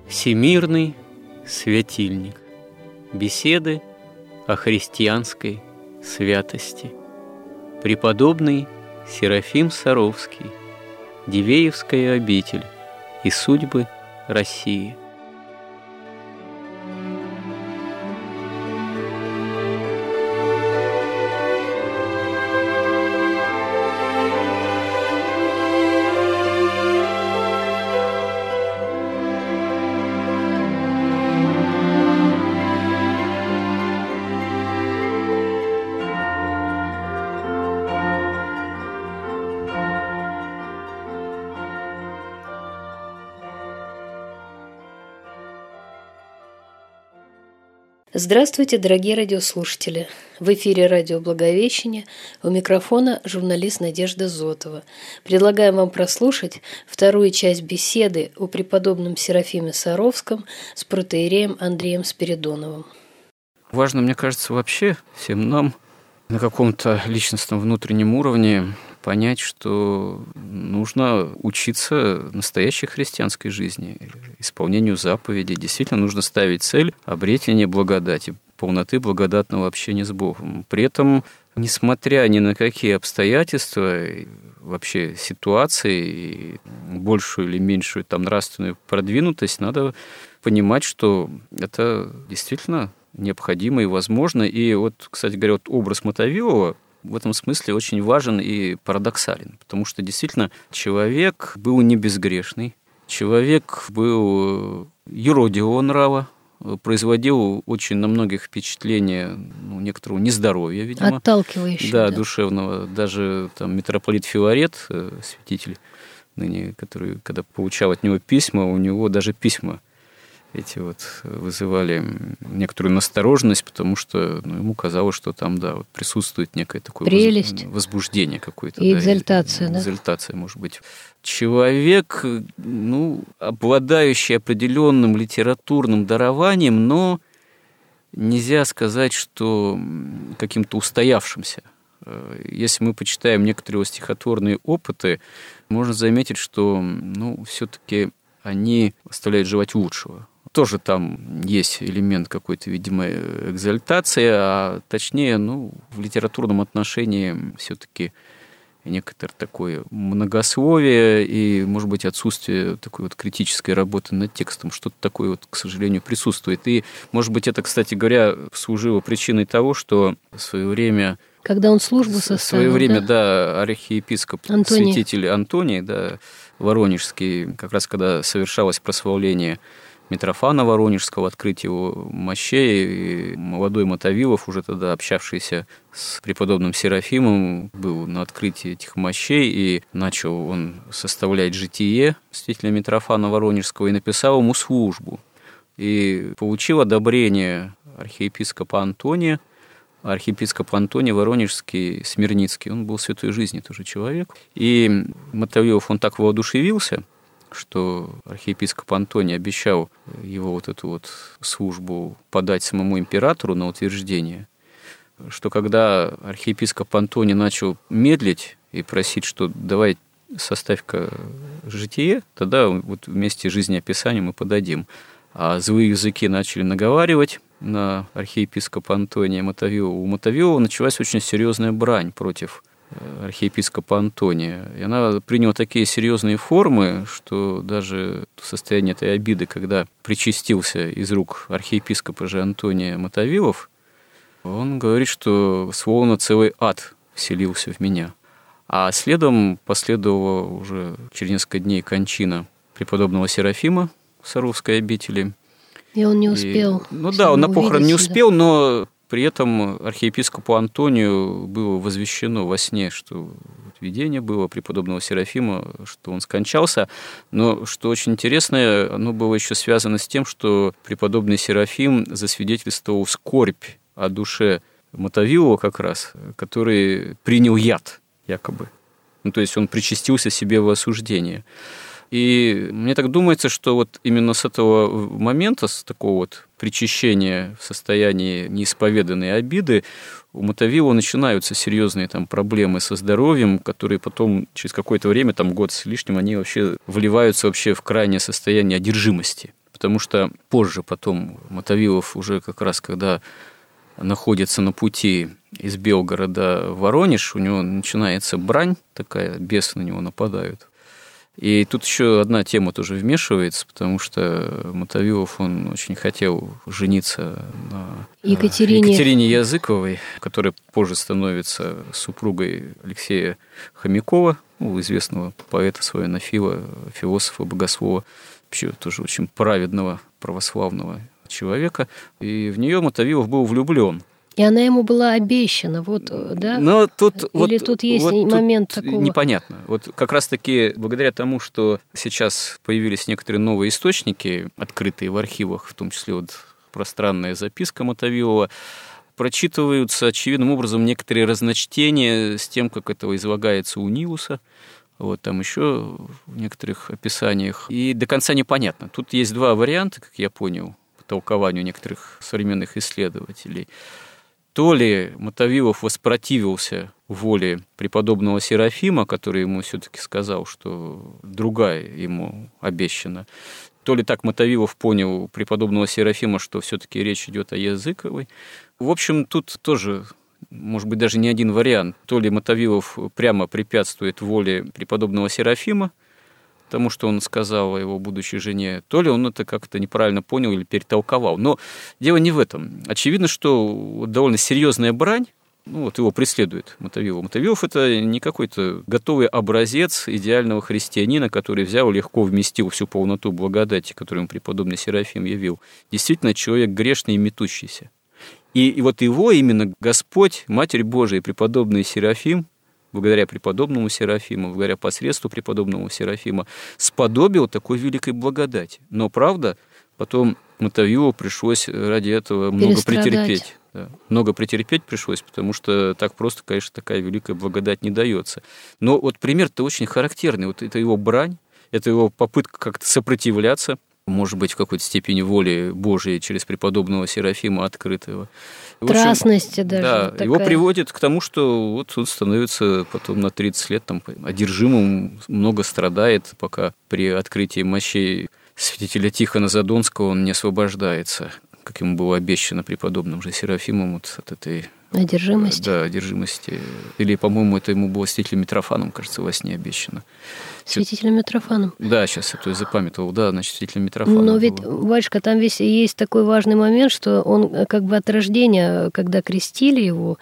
Всемирный светильник. Беседы о христианской святости. Преподобный Серафим Саровский. Дивеевская обитель и судьбы России. Здравствуйте, дорогие радиослушатели! В эфире радио «Благовещение», у микрофона журналист Надежда Зотова. Предлагаем вам прослушать вторую часть беседы о преподобном Серафиме Саровском с протоиереем Андреем Спиридоновым. Важно, мне кажется, вообще всем нам на каком-то личностном внутреннем уровне понять, что нужно учиться настоящей христианской жизни, исполнению заповедей. Действительно нужно ставить цель обретения благодати, полноты благодатного общения с Богом. При этом, несмотря ни на какие обстоятельства, вообще ситуации, большую или меньшую там нравственную продвинутость, надо понимать, что это действительно необходимо и возможно. И вот, кстати говоря, вот образ Мотовилова в этом смысле очень важен и парадоксален, потому что действительно человек был не безгрешный, человек был юродивого нрава, производил очень на многих впечатление некоторого нездоровья, видимо. Отталкивающего. Да, душевного. Даже там митрополит Филарет, святитель ныне, который, когда получал от него письма, у него даже письма эти вот вызывали некоторую настороженность, потому что ему казалось, что там, да, вот присутствует некое такое прелесть, возбуждение какое-то. И экзальтация, да? Экзальтация, может быть. Человек, обладающий определенным литературным дарованием, но нельзя сказать, что каким-то устоявшимся. Если мы почитаем некоторые стихотворные опыты, можно заметить, что, все-таки они оставляют желать лучшего. Тоже там есть элемент какой-то, видимо, экзальтации, а точнее, в литературном отношении все-таки некоторое такое многословие и, может быть, отсутствие такой вот критической работы над текстом. Что-то такое вот, к сожалению, присутствует. И, может быть, это, кстати говоря, служило причиной того, что в свое время... Когда он службу составил, в свое время, да, архиепископ, святитель Антоний, да, Воронежский, как раз когда совершалось прославление Митрофана Воронежского, открытие его мощей, и молодой Мотовилов, уже тогда общавшийся с преподобным Серафимом, был на открытии этих мощей, и начал он составлять житие святителя Митрофана Воронежского и написал ему службу. И получил одобрение архиепископа Антония. Архиепископ Антоний Воронежский, Смирницкий, он был святой жизни тоже человек. И Мотовилов, он так воодушевился, что архиепископ Антоний обещал его вот эту вот службу подать самому императору на утверждение, что когда архиепископ Антоний начал медлить и просить, что давай составь-ка житие, тогда вот вместе с жизнеописанием мы подадим. А злые языки начали наговаривать на архиепископа Антония Мотовилова. У Мотовилова началась очень серьезная брань против архиепископа Антония. И она приняла такие серьезные формы, что даже состояние этой обиды, когда причастился из рук архиепископа же Антония Мотовилов, он говорит, что словно целый ад вселился в меня. А следом последовала уже через несколько дней кончина преподобного Серафима в Саровской обители. И он не успел. Он на похорон не успел, но при этом архиепископу Антонию было возвещено во сне, что видение было преподобного Серафима, что он скончался. Но, что очень интересно, оно было еще связано с тем, что преподобный Серафим засвидетельствовал скорбь о душе Мотовилова как раз, который принял яд, якобы. То есть он причастился себе в осуждение. И мне так думается, что вот именно с этого момента, с такого вот причащения в состоянии неисповеданной обиды, у Мотовилова начинаются серьезные там проблемы со здоровьем, которые потом через какое-то время, там год с лишним, они вообще вливаются вообще в крайнее состояние одержимости. потому что позже потом Мотовилов уже как раз, когда находится на пути из Белгорода в Воронеж, у него начинается брань такая, бесы на него нападают. И тут еще одна тема тоже вмешивается, потому что Мотовилов, он очень хотел жениться на Екатерине Языковой, которая позже становится супругой Алексея Хомякова, известного поэта, славянофила, философа, богослова, вообще тоже очень праведного православного человека. И в нее Мотовилов был влюблен. И она ему была обещана, вот, да? Но тут, или тут есть момент тут такого? Непонятно. Вот как раз-таки благодаря тому, что сейчас появились некоторые новые источники, открытые в архивах, в том числе вот пространная записка Мотовилова, прочитываются очевидным образом некоторые разночтения с тем, как это излагается у Нилуса. Вот там еще в некоторых описаниях. И до конца непонятно. Тут есть два варианта, как я понял, по толкованию некоторых современных исследователей. То ли Мотовилов воспротивился воле преподобного Серафима, который ему все-таки сказал, что другая ему обещана, то ли так Мотовилов понял преподобного Серафима, что все-таки речь идет о Языковой. В общем, тут тоже, может быть, даже не один вариант. То ли Мотовилов прямо препятствует воле преподобного Серафима, тому, что он сказал о его будущей жене, то ли он это как-то неправильно понял или перетолковал. Но дело не в этом. Очевидно, что довольно серьезная брань, его преследует Мотовилов. Мотовилов – это не какой-то готовый образец идеального христианина, который взял и легко вместил всю полноту благодати, которую ему преподобный Серафим явил. Действительно, человек грешный и метущийся. И вот его именно Господь, Матерь Божия и преподобный Серафим, благодаря преподобному Серафиму, благодаря посредству преподобного Серафима, сподобил такой великой благодати. Но, правда, потом Мотовилову пришлось ради этого много претерпеть. Да, много претерпеть пришлось, потому что так просто, конечно, такая великая благодать не дается. Но вот пример-то очень характерный. Вот это его брань, это его попытка как-то сопротивляться, может быть, в какой-то степени воли Божией через преподобного Серафима открытого. Страстности даже. Да, такая. Его приводит к тому, что вот он становится потом на 30 лет одержимым, много страдает, пока при открытии мощей святителя Тихона Задонского он не освобождается, как ему было обещано преподобным же Серафимом от этой... Одержимости? Да, одержимости. Или, по-моему, это ему было святителем Митрофаном, кажется, во сне обещано. Святителем Митрофаном? Да, сейчас я запамятовал, да, значит, святителем Митрофаном. Но ведь, батюшка, там весь есть такой важный момент, что он как бы от рождения, когда крестили его,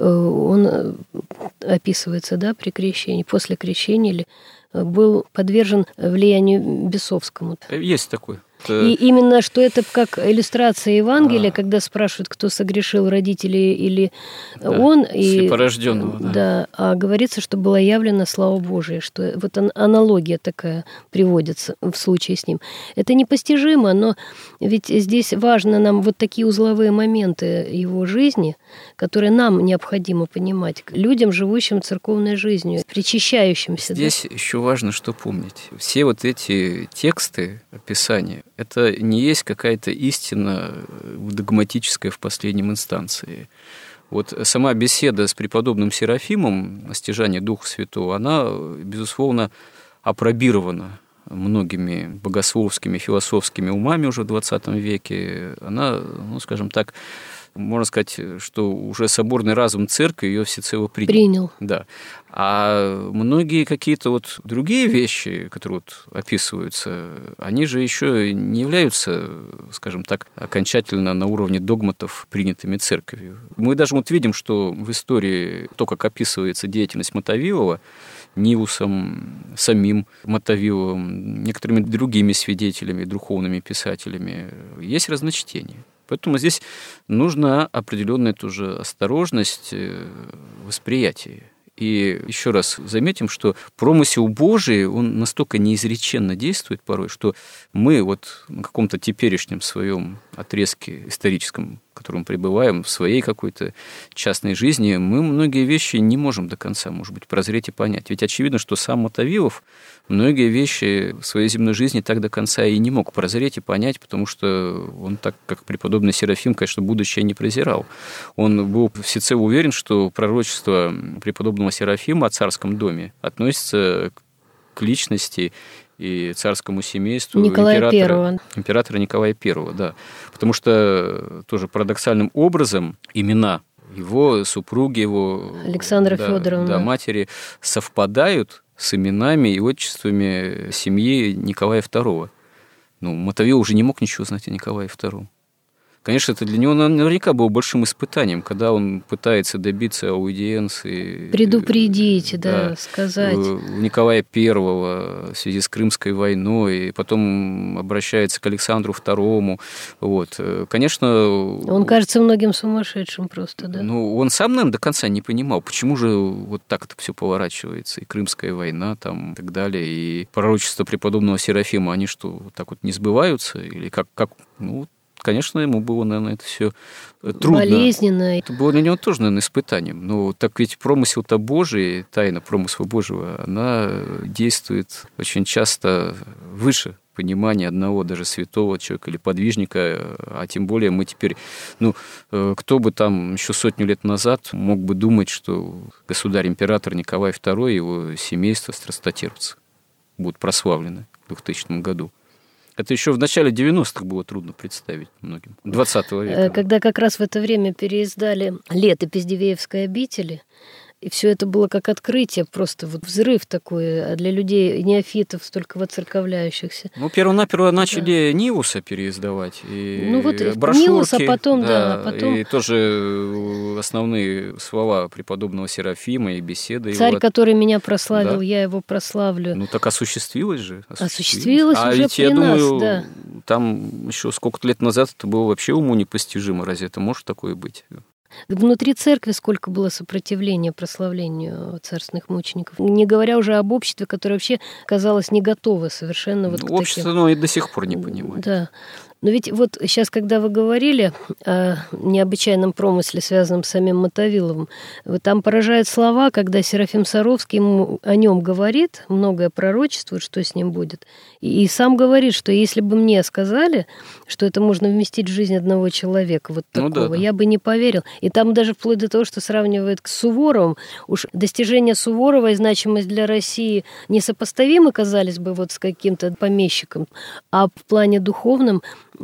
он описывается, да, при крещении, после крещения, или был подвержен влиянию бесовскому. Есть такой. И именно, что это как иллюстрация Евангелия, когда спрашивают, кто согрешил, родители или он. Слепорожденного, да. А говорится, что была явлена слава Божия, что вот аналогия такая приводится в случае с ним. Это непостижимо, но ведь здесь важно нам вот такие узловые моменты его жизни, которые нам необходимо понимать, людям, живущим церковной жизнью, причащающимся. Здесь еще важно, что помнить. Все вот эти тексты, описания, это не есть какая-то истина догматическая в последнем инстанции. Вот сама беседа с преподобным Серафимом о стяжании Духа Святого, она, безусловно, апробирована многими богословскими, философскими умами уже в XX веке. Она, скажем так, можно сказать, что уже соборный разум церкви ее всецело принял. Да. А многие какие-то вот другие вещи, которые вот описываются, они же еще не являются, скажем так, окончательно на уровне догматов, принятыми церковью. Мы даже вот видим, что в истории то, как описывается деятельность Мотовилова, Нилусом, самим Мотовиловым, некоторыми другими свидетелями, духовными писателями, есть разночтение. Поэтому здесь нужна определенная тоже осторожность восприятия. И еще раз заметим, что промысел Божий, он настолько неизреченно действует порой, что мы вот на каком-то теперешнем своем отрезке историческом, в котором пребываем, в своей какой-то частной жизни, мы многие вещи не можем до конца, может быть, прозреть и понять. Ведь очевидно, что сам Мотовилов многие вещи в своей земной жизни так до конца и не мог прозреть и понять, потому что он, так как преподобный Серафим, конечно, будущее не презирал. Он был всецело уверен, что пророчество преподобного Серафима о царском доме относится к личности и царскому семейству императора Николая I, да. Потому что тоже парадоксальным образом имена его супруги, его Александра Федоровна, матери совпадают с именами и отчествами семьи Николая II. Мотовилов уже не мог ничего знать о Николае II. Конечно, это для него наверняка было большим испытанием, когда он пытается добиться аудиенции. Предупредить, сказать. У Николая I в связи с Крымской войной, и потом обращается к Александру II. Вот. Конечно... Он кажется многим сумасшедшим просто, да? Он сам, наверное, до конца не понимал, почему же вот так это все поворачивается. И Крымская война, и так далее, и пророчества преподобного Серафима, они что, так вот не сбываются? Или как конечно, ему было, наверное, это все трудно. Болезненно. Это было для него тоже, наверное, испытанием. Но так ведь промысел-то Божий, тайна промысла Божьего, она действует очень часто выше понимания одного даже святого человека или подвижника, а тем более мы теперь, кто бы там еще 100 лет назад мог бы думать, что государь-император Николай II и его семейство страстотерпцы будут прославлены в 2000 году. Это еще в начале 90-х было трудно представить многим. 20 века. Когда как раз в это время переиздали «Летопись Дивеевской обители», и все это было как открытие, просто вот взрыв такой, а для людей неофитов, столько воцерковляющихся. Перво-наперво начали Нивуса переиздавать, и брошюрки, Нивус, а потом... и тоже основные слова преподобного Серафима и беседы. Царь, который меня прославил, я его прославлю. Так осуществилось же. Осуществилось уже ведь, при нас, да. Там еще сколько-то лет назад это было вообще уму непостижимо. Разве это может такое быть? Внутри церкви сколько было сопротивления прославлению царственных мучеников. Не говоря уже об обществе, которое вообще казалось не готово совершенно к общество, и до сих пор не понимает. Да. Но ведь вот сейчас, когда вы говорили о необычайном промысле, связанном с самим Мотовиловым, там поражают слова, когда Серафим Саровский ему о нем говорит, многое пророчествует, что с ним будет, и сам говорит, что если бы мне сказали, что это можно вместить в жизнь одного человека, вот такого, я бы не поверил. И там даже вплоть до того, что сравнивает с Суворовым, уж достижения Суворова и значимость для России несопоставимы казались бы вот с каким-то помещиком, а в плане духовном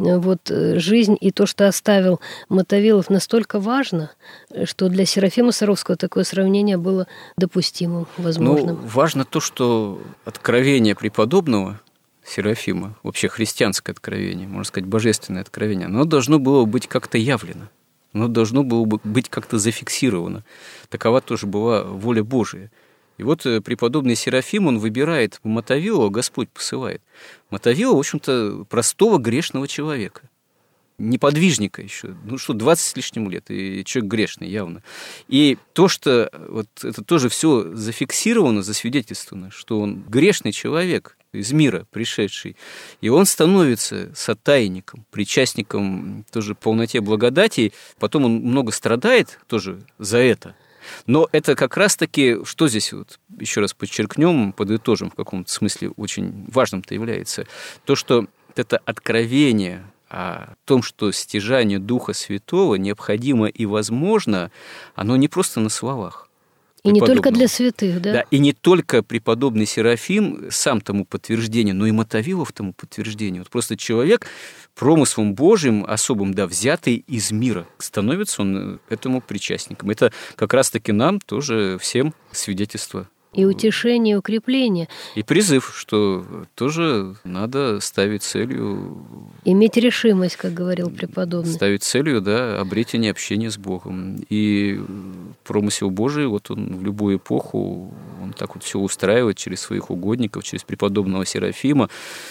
жизнь и то, что оставил Мотовилов, настолько важно, что для Серафима Саровского такое сравнение было допустимым, возможным. Важно то, что откровение преподобного Серафима, вообще христианское откровение, можно сказать, божественное откровение, оно должно было быть как-то явлено, оно должно было быть как-то зафиксировано. Такова тоже была воля Божия. И вот преподобный Серафим, он выбирает Мотовилова, Господь посылает. Мотовилова, в общем-то, простого грешного человека. Неподвижника еще. 20 с лишним лет, и человек грешный явно. И то, что это тоже все зафиксировано, засвидетельствовано, что он грешный человек, из мира пришедший, и он становится сотайником, причастником тоже полноте благодати, потом он много страдает тоже за это. Но это как раз-таки, что здесь, еще раз подчеркнем, подытожим, в каком-то смысле очень важным-то является, то, что это откровение о том, что стяжание Духа Святого необходимо и возможно, оно не просто на словах. И не только для святых, да? Да, и не только преподобный Серафим сам тому подтверждение, но и Мотовилов тому подтверждению. Просто человек промыслом Божьим особым, взятый из мира, становится он этому причастником. Это как раз-таки нам тоже всем свидетельство. И утешение, и укрепление. И призыв, что тоже надо ставить целью... Иметь решимость, как говорил преподобный. Ставить целью, обретение общения с Богом. И промысел Божий, он в любую эпоху, он так все устраивает через своих угодников, через преподобного Серафима,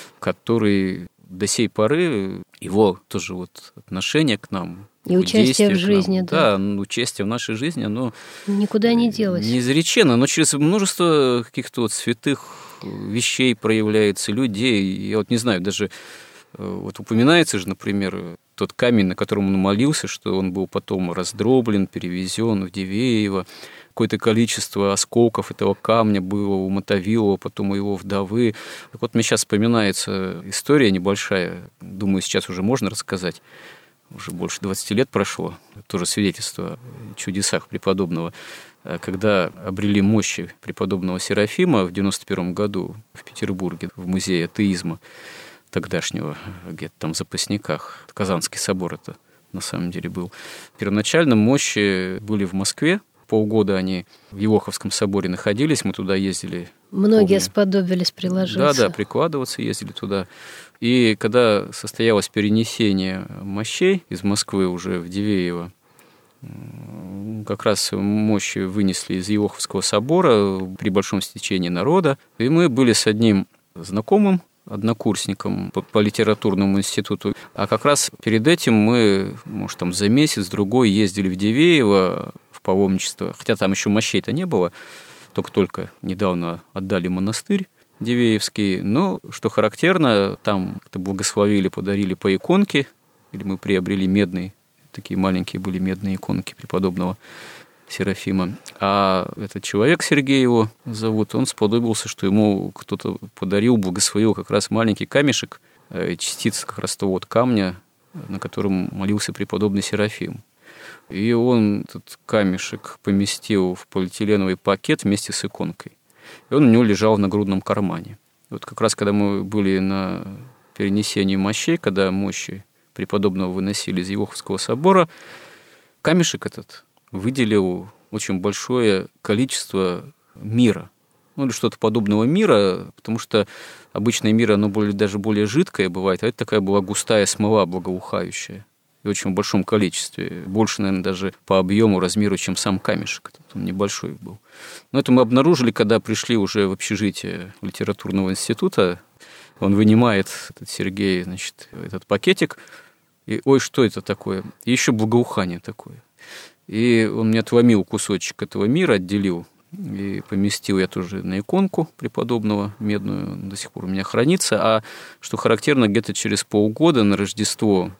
который до сей поры, его тоже отношение к нам, и участие в жизни, да, участие в нашей жизни, оно никуда не делось. Неизреченно, но через множество каких-то святых вещей проявляется, людей. Я не знаю, даже упоминается же, например, тот камень, на котором он молился, что он был потом раздроблен, перевезен в Дивеево. Какое-то количество осколков этого камня было у Мотовилова, потом у его вдовы. Так мне сейчас вспоминается история небольшая, думаю, сейчас уже можно рассказать. Уже больше 20 лет прошло, тоже свидетельство о чудесах преподобного. когда обрели мощи преподобного Серафима в 91 году в Петербурге, в музее атеизма тогдашнего, где-то там в Запасниках, Казанский собор это на самом деле был. Первоначально мощи были в Москве, полгода они в Иоховском соборе находились, мы туда ездили. Многие сподобились приложиться. Да, прикладываться, ездили туда. И когда состоялось перенесение мощей из Москвы уже в Дивеево, как раз мощи вынесли из Иоховского собора при большом стечении народа. И мы были с одним знакомым, однокурсником по литературному институту. А как раз перед этим мы, может, там за месяц-другой ездили в Дивеево в паломничество. Хотя там еще мощей-то не было, только недавно отдали монастырь Дивеевский. Но, что характерно, там благословили, подарили по иконке, или мы приобрели медные, такие маленькие были медные иконки преподобного Серафима. А этот человек, Сергей его зовут, он сподобился, что ему кто-то подарил, благословил как раз маленький камешек, частица как раз того вот камня, на котором молился преподобный Серафим. И он этот камешек поместил в полиэтиленовый пакет вместе с иконкой. И он у него лежал в нагрудном кармане. Вот как раз когда мы были на перенесении мощей, когда мощи преподобного выносили из Иоховского собора, камешек этот выделил очень большое количество мира, ну или что-то подобного мира, потому что обычное миро, оно даже более жидкое бывает, а это такая была густая смола благоухающая, и очень в большом количестве, больше, наверное, даже по объему, размеру, чем сам камешек, он небольшой был. Но это мы обнаружили, когда пришли уже в общежитие литературного института. Он вынимает, этот Сергей, значит, этот пакетик, и ой, что это такое? И еще благоухание такое. И он мне отломил кусочек этого мира, отделил, и поместил я тоже на иконку преподобного медную, до сих пор у меня хранится. А что характерно, где-то через полгода на Рождество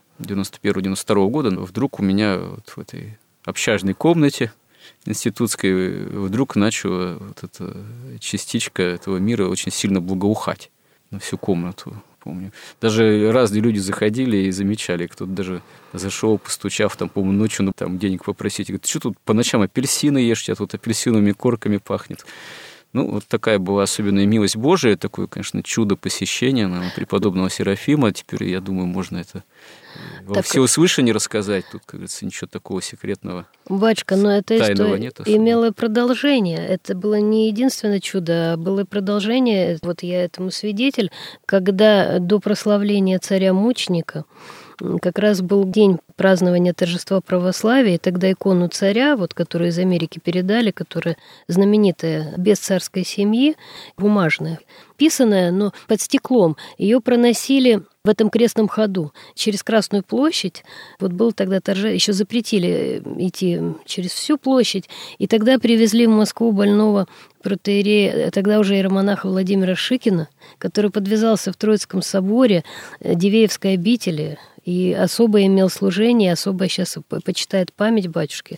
91-92 года вдруг у меня вот в этой общажной комнате институтской вдруг начала вот эта частичка этого мира очень сильно благоухать на всю комнату, помню. Даже разные люди заходили и замечали, кто-то даже зашел, постучав, там, по-моему, ночью, ну, там, денег попросить. Говорит, что тут по ночам апельсины ешь, тебя тут апельсиновыми корками пахнет. Ну, вот такая была особенная милость Божия, такое, конечно, чудо посещения преподобного Серафима. Теперь, я думаю, можно это во всеуслышание рассказать. Тут, как говорится, ничего такого секретного, батюшка, но эта история нет имела продолжение. Это было не единственное чудо, а было продолжение. Вот я этому свидетель, когда до прославления царя-мученика как раз был день празднования торжества православия, и тогда икону царя, вот, которую из Америки передали, которая знаменитая, без царской семьи, бумажная, писаная, но под стеклом, ее проносили в этом крестном ходу через Красную площадь. Вот был тогда еще запретили идти через всю площадь, и тогда привезли в Москву больного протоиерея, тогда уже иеромонаха Владимира Шикина, который подвязался в Троицком соборе Дивеевской обители, и особо имел служение, особо сейчас почитает память батюшки.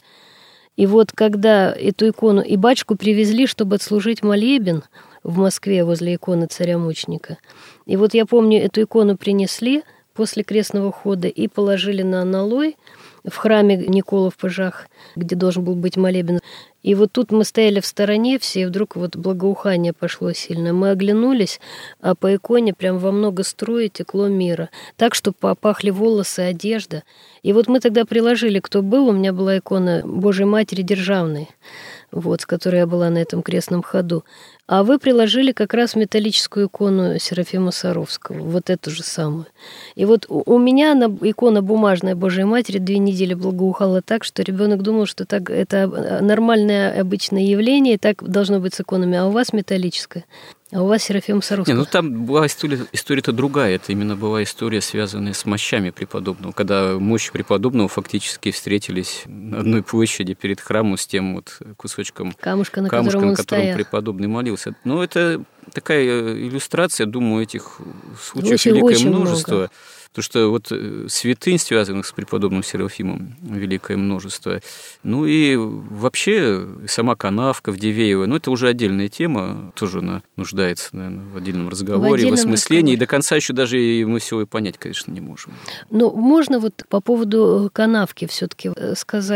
И вот когда эту икону, и батюшку привезли, чтобы отслужить молебен в Москве возле иконы царя-мученика. И вот я помню, эту икону принесли после крестного хода и положили на аналой в храме Никола в Пажах, где должен был быть молебен. И вот тут мы стояли в стороне все, и вдруг вот благоухание пошло сильно. Мы оглянулись, а по иконе прям во много струй текло мира. Так, что попахли волосы, одежда. И вот мы тогда приложили, кто был, у меня была икона Божьей Матери Державной, вот, с которой я была на этом крестном ходу. А вы приложили как раз металлическую икону Серафима Саровского, вот эту же самую. И вот у меня икона бумажная Божьей Матери 2 недели благоухала так, что ребенок думал, что так, это нормальное обычное явление, и так должно быть с иконами, а у вас металлическая. А у вас Серафим Саровский. Ну там была история-то другая. Это именно была история, связанная с мощами преподобного. Когда мощи преподобного фактически встретились на одной площади перед храмом с тем вот кусочком камушка, на котором преподобный молился. Но это такая иллюстрация, думаю, этих случаев великое множество. Много. Потому что вот святынь, связанных с преподобным Серафимом, великое множество. Ну и вообще сама канавка в Дивеево, ну это уже отдельная тема, тоже она нуждается, наверное, в отдельном разговоре, в осмыслении. И до конца еще даже мы всего и понять, конечно, не можем. Ну, можно вот по поводу канавки все-таки сказать.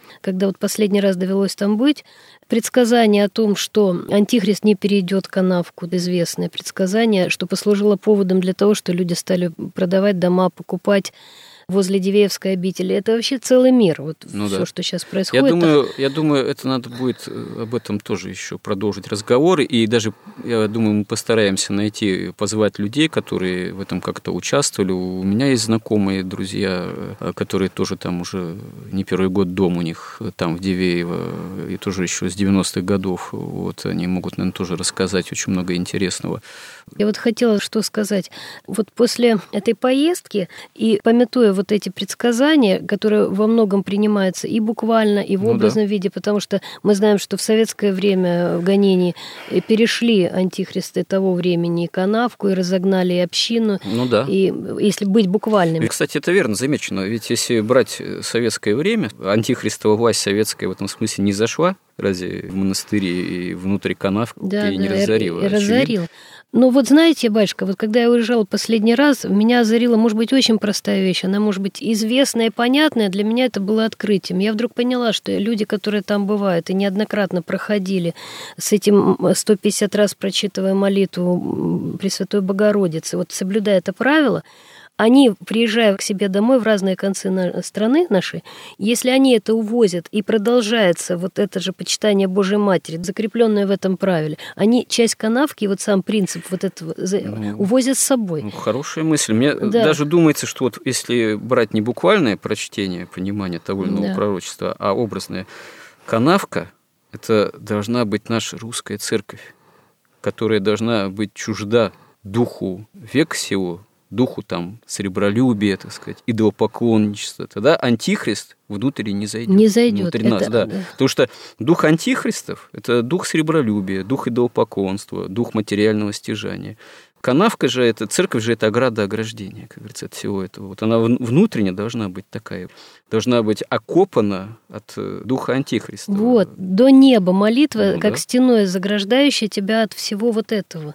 когда вот последний раз довелось там быть, предсказание о том, что Антихрист не перейдет канавку, известное предсказание, что послужило поводом для того, что люди стали продавать дома, покупать возле Дивеевской обители. Это вообще целый мир, вот все, что сейчас происходит. Я думаю, это надо будет об этом тоже еще продолжить разговоры, и даже, я думаю, мы постараемся позвать людей, которые в этом как-то участвовали. У меня есть знакомые, друзья, которые тоже там уже не первый год дом у них там в Дивеево, и тоже еще с 90-х годов. Вот они могут, наверное, тоже рассказать очень много интересного. Я вот хотела что сказать. Вот после этой поездки, и памятуя вот эти предсказания, которые во многом принимаются и буквально, и в образном виде, потому что мы знаем, что в советское время в гонении перешли антихристы того времени и канавку, и разогнали и общину, и если быть буквальными. И, кстати, это верно замечено, ведь если брать советское время, антихристова власть советская в этом смысле не зашла, разве в монастыре и внутри канавки не разорила? Разорила. Но вот знаете, батюшка, вот когда я уезжала последний раз, меня озарила, может быть, очень простая вещь. Она, может быть, известная и понятная. Для меня это было открытием. Я вдруг поняла, что люди, которые там бывают и неоднократно проходили с этим 150 раз прочитывая молитву Пресвятой Богородицы, вот соблюдая это правило, они, приезжая к себе домой в разные концы страны нашей, если они это увозят и продолжается вот это же почитание Божьей Матери, закрепленное в этом правиле, они часть канавки, вот сам принцип вот этого увозят с собой. Хорошая мысль. Мне даже думается, что вот если брать не буквальное прочтение, понимание того или иного пророчества, а образное, канавка – это должна быть наша русская церковь, которая должна быть чужда духу века сего, духу там сребролюбия, так сказать, идолопоклонничества, тогда антихрист внутрь не зайдет. Не зайдет. Внутрь нас, Потому что дух антихристов – это дух сребролюбия, дух идолопоклонства, дух материального стяжания. Канавка же, церковь же – это ограда ограждения, как говорится, от всего этого. Вот она внутренне должна быть такая, должна быть окопана от духа антихриста. Вот, до неба молитва, как стеной заграждающая тебя от всего вот этого.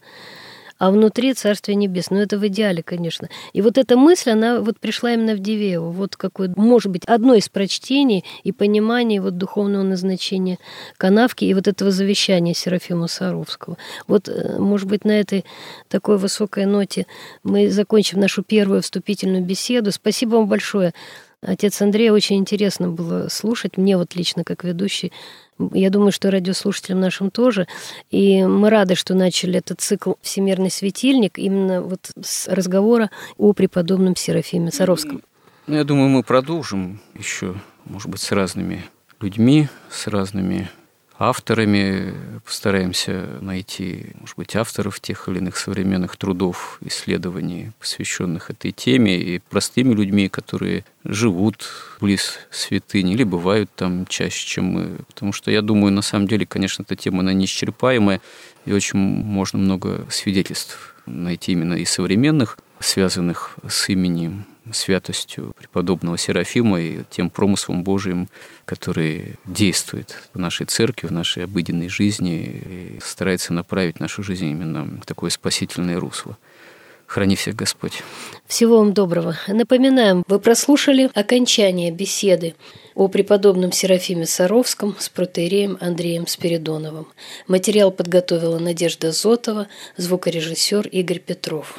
А внутри Царствие Небесное. Это в идеале, конечно. И вот эта мысль, она вот пришла именно в Дивеево. Вот какое, может быть, одно из прочтений и пониманий вот духовного назначения канавки и вот этого завещания Серафима Саровского. Вот, может быть, на этой такой высокой ноте мы закончим нашу первую вступительную беседу. Спасибо вам большое, отец Андрей. Очень интересно было слушать. Мне вот лично, как ведущий, я думаю, что радиослушателям нашим тоже. И мы рады, что начали этот цикл «Всемирный светильник» именно вот с разговора о преподобном Серафиме Саровском. Я думаю, мы продолжим еще, может быть, с разными людьми, с разными авторами. Постараемся найти, может быть, авторов тех или иных современных трудов, исследований, посвященных этой теме, и простыми людьми, которые живут близ святыни или бывают там чаще, чем мы. Потому что, я думаю, на самом деле, конечно, эта тема, она неисчерпаемая, и очень можно много свидетельств найти именно и современных, связанных с именем, святостью преподобного Серафима и тем промыслом Божиим, который действует в нашей церкви, в нашей обыденной жизни и старается направить нашу жизнь именно в такое спасительное русло. Храни всех Господь. Всего вам доброго. Напоминаем, вы прослушали окончание беседы о преподобном Серафиме Саровском с протоиереем Андреем Спиридоновым. Материал подготовила Надежда Зотова, звукорежиссер Игорь Петров.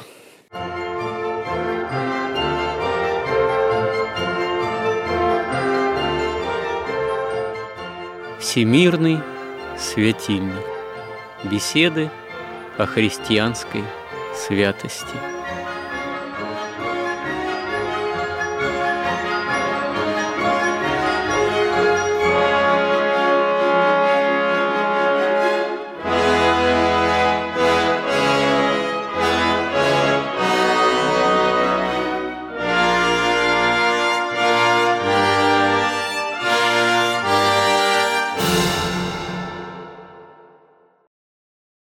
Всемирный светильник. Беседы о христианской святости.